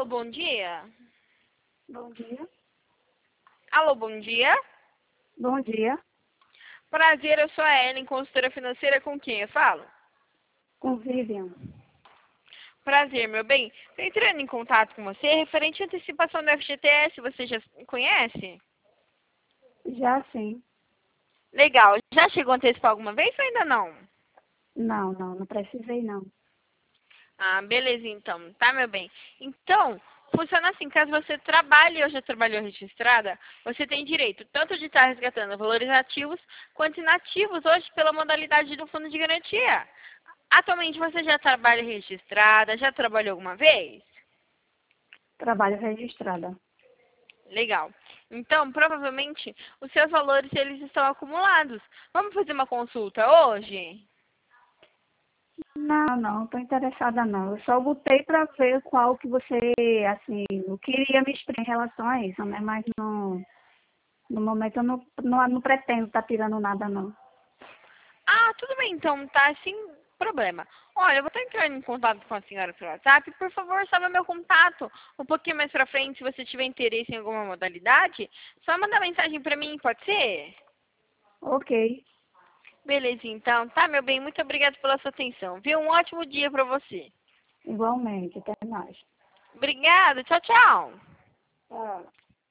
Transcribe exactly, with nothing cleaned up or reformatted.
bom dia. Bom dia. Alô, bom dia. Bom dia. Prazer, eu sou a Ellen, consultora financeira, com quem eu falo? Com Vivian. Prazer, meu bem. Estou entrando em contato com você referente à antecipação do F G T S, você já conhece? Já sim. Legal. Já chegou a antecipar alguma vez ou ainda não? Não, não, não precisei não. Ah, beleza então, tá, meu bem? Então, funciona assim, caso você trabalhe ou já trabalhou registrada, você tem direito tanto de estar resgatando valores ativos quanto inativos hoje pela modalidade do fundo de garantia. Atualmente você já trabalha registrada, já trabalhou alguma vez? Trabalho registrada. Legal. Então, provavelmente, os seus valores eles estão acumulados. Vamos fazer uma consulta hoje? Não, não, estou interessada não. Eu só botei para ver qual que você, assim, eu queria me explicar em relação a isso, né? Mas no, no momento eu não, não, não pretendo estar tirando nada não. Ah, tudo bem, então, tá sem problema. Olha, eu vou estar entrando em contato com a senhora pelo WhatsApp. Por favor, salve meu contato. Um pouquinho mais pra frente, se você tiver interesse em alguma modalidade, só manda mensagem pra mim, pode ser? Ok, Beleza, então. Tá, meu bem? Muito obrigada pela sua atenção. Viu? Um ótimo dia pra você. igualmente, até mais. Obrigada. Tchau, tchau. Tchau.